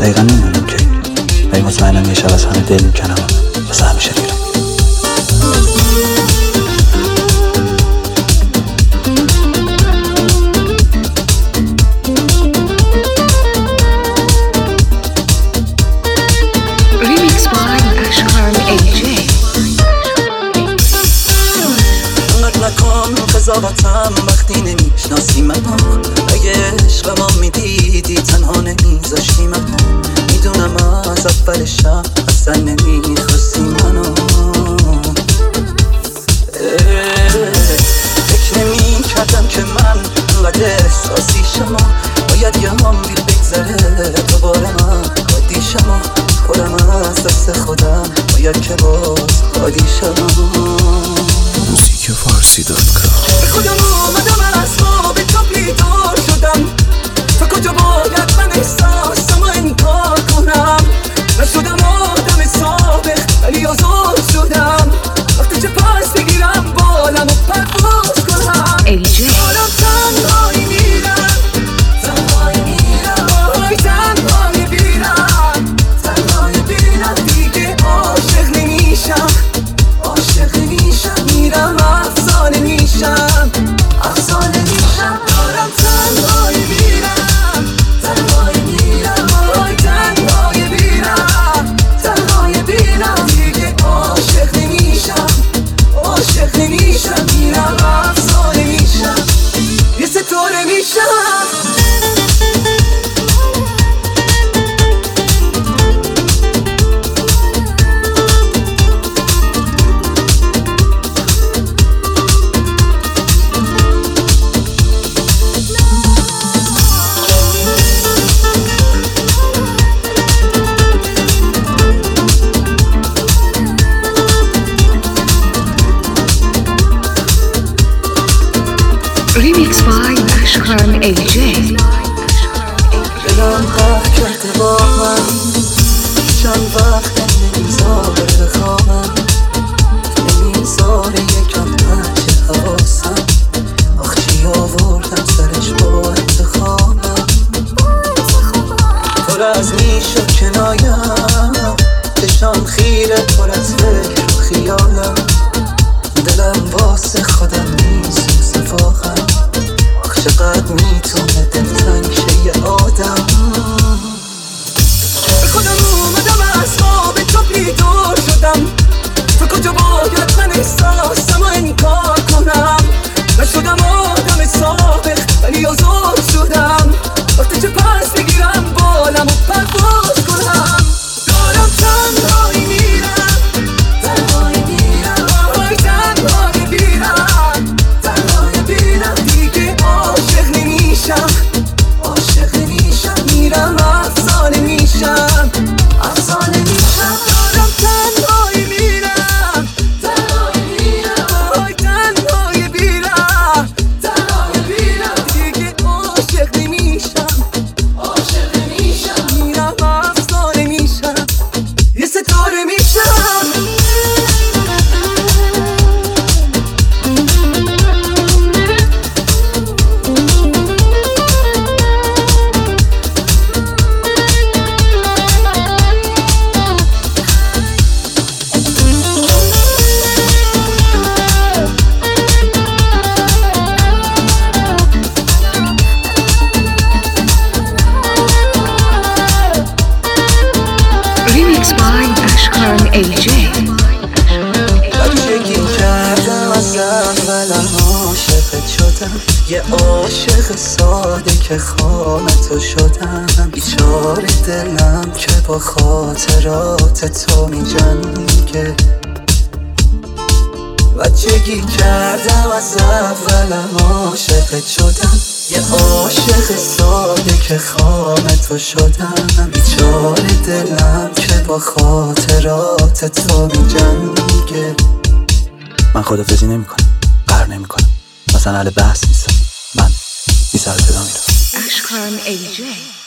دقیقا نمیدونم که ولی مطمئنم یه شب از همه دل میکنم واسه همیشه میرم. قضاوتم وقتی نمیشناسی منو، اگه عشق ما میدیدی تنها نمیذاشتی منو، میدونم از اول شب اصلا نمیخواستی منو. فکر نمیکردم که من انقدر احساسی شما، باید یه عمری بگذره دوباره من عادی شما، خودم از دست خودم باید که باز عادی شما. موزیک فارسی.com به خودم اومدم از خواب تو بیدار شدم، تا کجا باید من احساسم و انکار کنم. نشدم آدم سابق ولی آزاد شدم، وقتی چه پس بگیرم بالم و پرواز کنم. دارم تنهایی میرم، تنهایی میرم، آهای تنهایی بیرم، تنهایی بیرم، دیگه عاشق نمیشم، عاشق نمیشم، میرم افسانه میشم، افسانه میشم. دارم تنهایی میرم، تنهایی میرم، آهای تنهایی بیرم، تنهایی بیرم، دیگه عاشق نمیشم، عاشق نمیشم، میرم افسانه میشم، یه ستاره میشم. Remix by Ashkan AJ. دلم قهر کرده با من، چند وقت نمیذاره بخوابم، نمیذاره یکم پنج حواسم. آخ چی آوردم سرش با انتخابم، پر از نیش و کنایم، چشام خیره پر از فکر و خیالم. دلم واسه خودم نیست مثل واقعا، آخ چقدر میتونه دلتنگ شه یه آدم. به خودم اومدم از خواب تو بیدار شدم، تا کجا باید من احساسم و انکار کنم. نشدم آدم سابق ولی آزاد شدم، وقتی چه پس بگیرم بالم و پرواز کنم. دارم تنهایی میرم، تنهایی میرم، آهای تنهایی بیرم، تنهایی بیرم، دیگه عاشق نمیشم، عاشق نمیشم، میرم افسانه میشم، افسانه میشم. دارم تنهایی میرم، تنهایی میرم، آهای تنهایی بیرم، تنهایی بیرم، دیگه عاشق نمیشم، عاشق نمیشم، میرم افسانه میشم، یه ستاره میشم. Remix by Ashkan AJ. بچگی کردم از اولم عاشقت شدم، یه عاشق ساده که خانتو شدم. بیچاره دلم که با خاطرات تو می جنگه. بچگی کردم از اولم عاشقت شدم، یه عاشق ساده که خانتو شدم. بیچاره دلم که با خاطرات تو می جنگه. من خدافظی نمیکنم، قهر نمیکنم، مثلا اهل بحث نیستم. من بی سر و صدا میرم. Ashkan AJ.